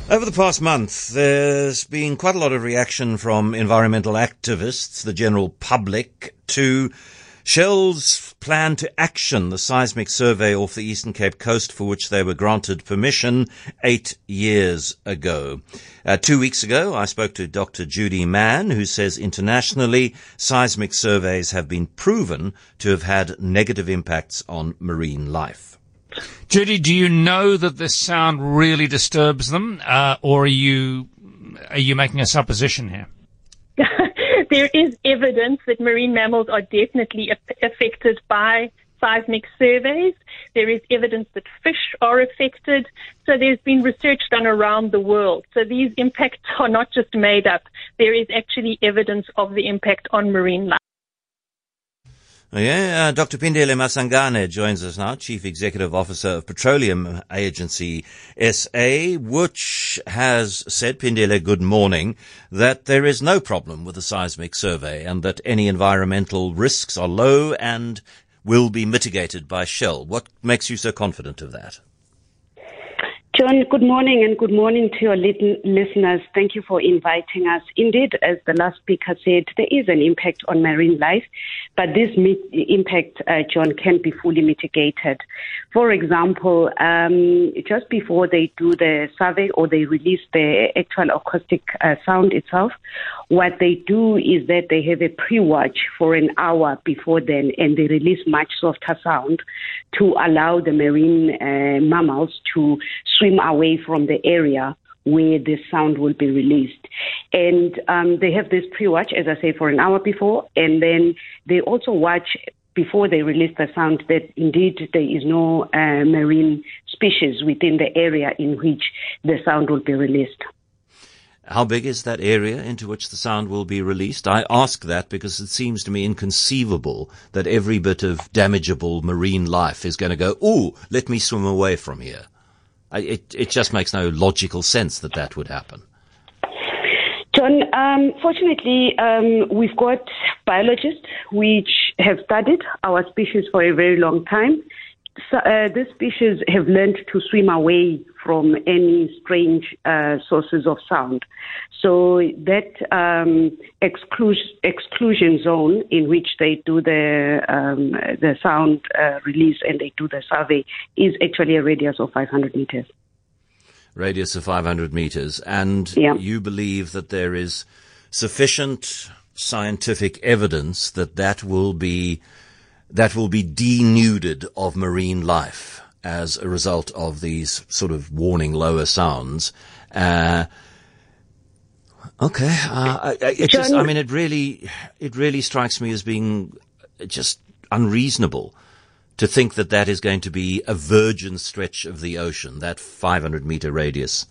Over the past month, there's been quite a lot of reaction from environmental activists, the general public, to Shell's plan to action the seismic survey off the Eastern Cape coast for which they were granted permission 8 years ago. 2 weeks ago, I spoke to Dr. Judy Mann, who says internationally, seismic surveys have been proven to have had negative impacts on marine life. Judy, do you know that this sound really disturbs them, or are you making a supposition here? There is evidence that marine mammals are definitely affected by seismic surveys. There is evidence that fish are affected. So there's been research done around the world. So these impacts are not just made up. There is actually evidence of the impact on marine life. Yeah, Dr. Pindile Masangane joins us now, Chief Executive Officer of Petroleum Agency SA, which has said, Pindile, good morning, that there is no problem with the seismic survey and that any environmental risks are low and will be mitigated by Shell. What makes you so confident of that? John, good morning, and good morning to your listeners. Thank you for inviting us. Indeed, as the last speaker said, there is an impact on marine life, but this impact, John, can be fully mitigated. For example, just before they do the survey or they release the actual acoustic sound itself, what they do is that they have a pre-watch for an hour before then, and they release much softer sound to allow the marine mammals to swim away from the area where the sound will be released. And they have this pre-watch, as I say, for an hour before, and then they also watch before they release the sound that indeed there is no marine species within the area in which the sound will be released. How big is that area into which the sound will be released? I ask that because it seems to me inconceivable that every bit of damageable marine life is going to go, ooh, let me swim away from here. It just makes no logical sense that that would happen. John, fortunately, we've got biologists which have studied our species for a very long time. So, these species have learned to swim away from any strange sources of sound. So that exclusion zone in which they do the sound release and they do the survey is actually a radius of 500 meters. Radius of 500 meters. And You believe that there is sufficient scientific evidence that will be denuded of marine life as a result of these sort of warning lower sounds. It really strikes me as being just unreasonable to think that is going to be a virgin stretch of the ocean, that 500 meter radius.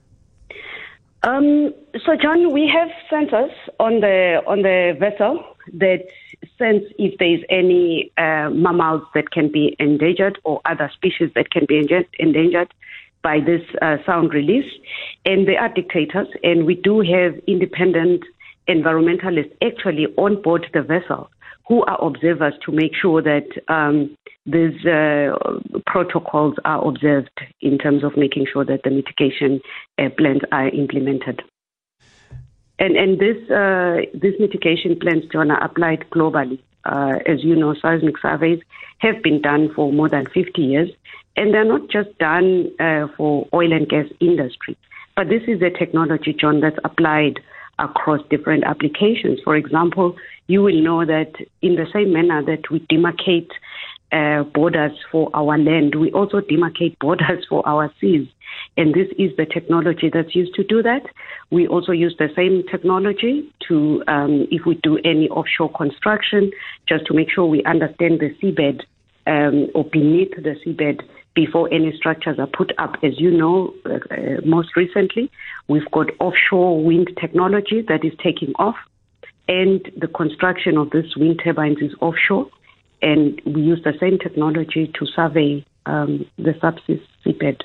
So, John, we have sensors on the vessel that sense if there is any mammals that can be endangered or other species that can be endangered by this sound release. And they are dictators, and we do have independent environmentalists actually on board the vessel who are observers to make sure that these protocols are observed in terms of making sure that the mitigation plans are implemented. And these mitigation plans, John, are applied globally. As you know, seismic surveys have been done for more than 50 years, and they're not just done for oil and gas industry. But this is a technology, John, that's applied across different applications. For example, you will know that in the same manner that we demarcate borders for our land, we also demarcate borders for our seas. And this is the technology that's used to do that. We also use the same technology to, if we do any offshore construction, just to make sure we understand the seabed or beneath the seabed before any structures are put up. As you know, most recently, we've got offshore wind technology that is taking off, and the construction of these wind turbines is offshore, and we use the same technology to survey the subsea seabed.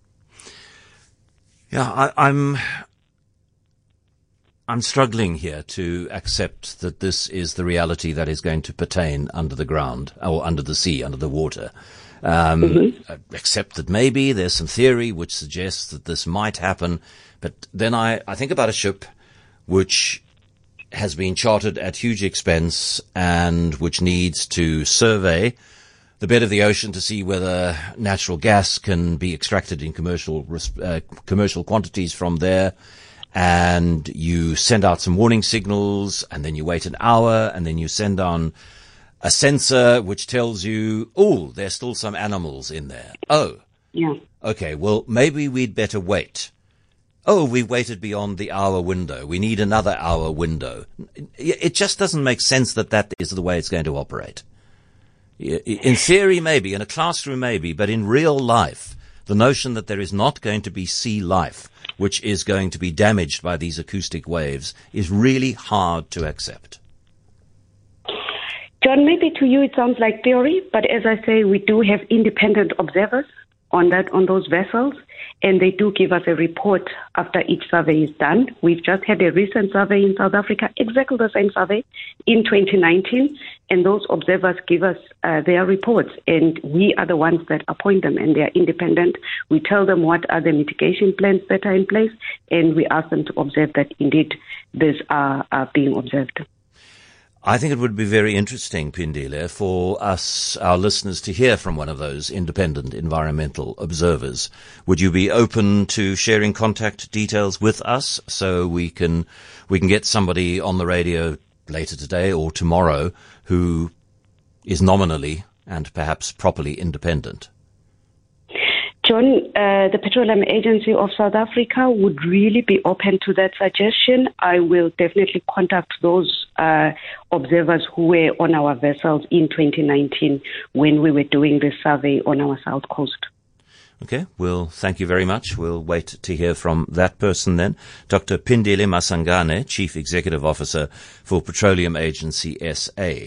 Yeah, I'm struggling here to accept that this is the reality that is going to pertain under the ground or under the sea, under the water. Except that maybe there's some theory which suggests that this might happen. But then I think about a ship which has been chartered at huge expense and which needs to survey the bed of the ocean to see whether natural gas can be extracted in commercial quantities from there. And you send out some warning signals, and then you wait an hour, and then you send on a sensor which tells you, oh, there's still some animals in there. Oh, Yeah. okay, well, maybe we'd better wait. Oh, we've waited beyond the hour window. We need another hour window. It just doesn't make sense that is the way it's going to operate. In theory, maybe. In a classroom, maybe. But in real life, the notion that there is not going to be sea life, which is going to be damaged by these acoustic waves, is really hard to accept. John, maybe to you it sounds like theory, but as I say, we do have independent observers on those vessels, and they do give us a report after each survey is done. We've just had a recent survey in South Africa, exactly the same survey in 2019, and those observers give us their reports, and we are the ones that appoint them, and they are independent. We tell them what are the mitigation plans that are in place, and we ask them to observe that indeed these are being observed. I think it would be very interesting, Pindile, for us, our listeners, to hear from one of those independent environmental observers. Would you be open to sharing contact details with us so we can get somebody on the radio later today or tomorrow who is nominally and perhaps properly independent? John, the Petroleum Agency of South Africa would really be open to that suggestion. I will definitely contact those observers who were on our vessels in 2019 when we were doing the survey on our south coast. Okay, well, thank you very much. We'll wait to hear from that person then. Dr. Pindile Masangane, Chief Executive Officer for Petroleum Agency SA.